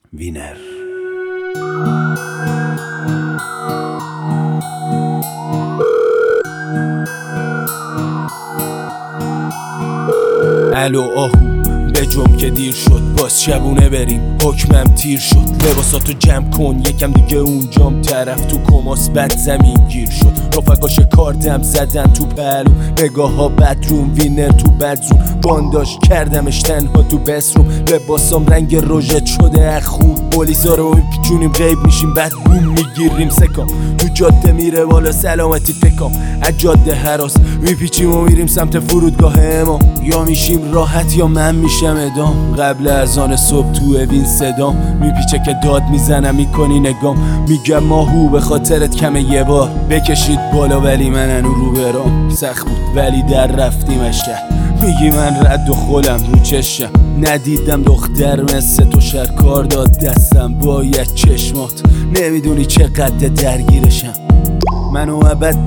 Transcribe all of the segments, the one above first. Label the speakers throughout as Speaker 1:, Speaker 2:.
Speaker 1: وینر. الو آهو بجم که دیر شد، باز شبونه بریم، حکمم تیر شد. لباساتو جمع کن یکم دیگه اونجام، طرف تو کماس بد زمین گیر شد. رفقاش کاردم زدن تو پهلو، نگاه ها بدروم، وینر تو بدزون. بانداش کردمش تنها تو بسروم، لباسام رنگ روژت شده اخون. پلیسا رو میپیچونیم غیب میشیم، بعد بوم میگیریم سکام. تو جاده میره بالا سلامتی فکام، از جاده هراس میپیچیم و میریم سمت فرودگاه امام. یا میشیم راحت یا من میشم ادام. قبل از آن صبح تو اوین صدام میپیچه که داد میزنم، میکنی نگام. میگم ماهو به خاطرت کمه یه بار بکشید بالا، ولی من انو رو برام. سخت بود ولی در رفتیمش شهر، میگی من رد و خولم رو چشم. ندیدم دختر مثل تو شر کار داد دستم باید چشمات. نمیدونی چقدر درگیرشم، منو ابد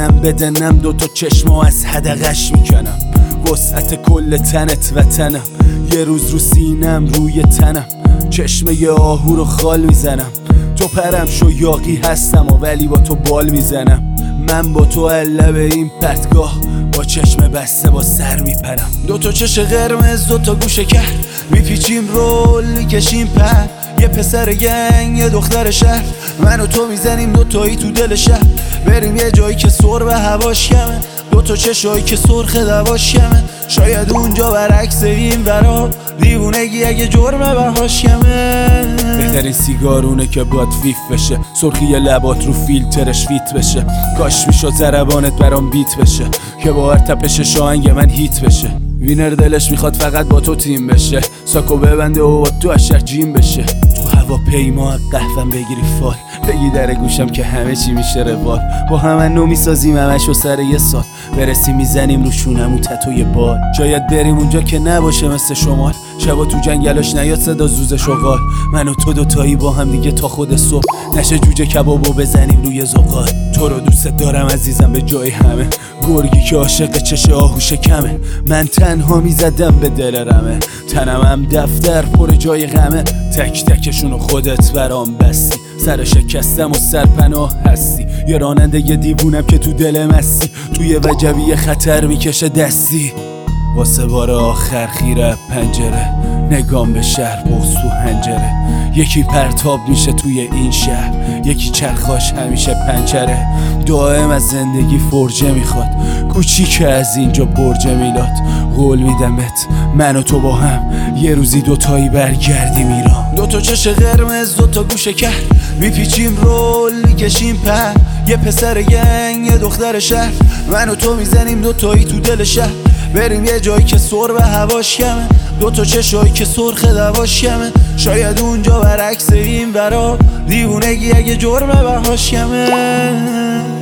Speaker 1: بدنم دوتا چشمو از حدقش میکنم. وسعت کل تنت وطنم، یه روز رو سینم روی تنم. چشمه ی آهو رو خال میزنم، تو پرم شو یاقی هستم و ولی با تو بال میزنم. من با تو لب این پرتگاه، با چشم بسته با سر میپرم. دوتا چش قرمز دوتا گوشه کر، میپیچیم رول میکشیم پر. یه پسر گنگ یه دختر شهر، من و تو میزنیم دوتایی تو دل شهر. بریم یه جایی که سر به هواش کمه، دوتا چشایی که سرخ دواش کمه. شاید اونجا برعکس این ورا، دیوونگی اگه جرم بهاش کمه. بهترین سیگارونه که باید فیف بشه، سرخی لبات رو فیلترش فیت بشه. کاش میشد ضربانت برام بیت بشه، که با هر تپش شاهنگ من هیت بشه. وینر دلش میخواد فقط با تو تیم بشه، ساکو ببنده و با تو اشک جیم بشه. تو هواپیما قهوه‌ام بگیری فال، بگی در گوشم که همه چی میشه روال. با همه میسازیم همش و سر یه سال، برسیم میزنیم رو شونمو تتوی بال. شاید بریم اونجا که نباشه مثل شمال، شبا تو جنگلاش نیاد صدا زوز شغال. من و تو دوتایی با هم دیگه تا خود صبح، نشه جوجه کبابو بزنیم روی زغال. تو رو دوست دارم عزیزم به جای همه، گرگی که عاشق چش آهو شکمه. من تنها میزدم به دل رمه، تنم هم دفتر پر جای غمه. تک تکشونو خودت برام بستی، سر شکستم و سرپناه هستی. یه راننده یه دیوونم که تو دل مستی، توی وجبی خطر میکشه دستی. واسه بار آخر خیره پنجره، نگام به شهر بغض تو هنجره. یکی پرتاب میشه توی این شهر، یکی چرخاش همیشه پنچره. دائم از زندگی فرجه میخواد، کوچیکه از اینجا برج میلاد. قول میدم بهت من و تو با هم، یه روزی دوتایی برگردیم ایران. دوتا چش قرمز دوتا گوشه کر، میپیچیم رول میکشیم پر. یه پسر گنگ یه دختر شهر، من و تو میزنیم دوتایی تو دل شهر. بریم یه جایی که سر به هواش کمه، دوتا چشایی که سرخ دواش کمه. شاید اونجا برعکس این ورا، دیوونگی اگه جرم بهاش کمه.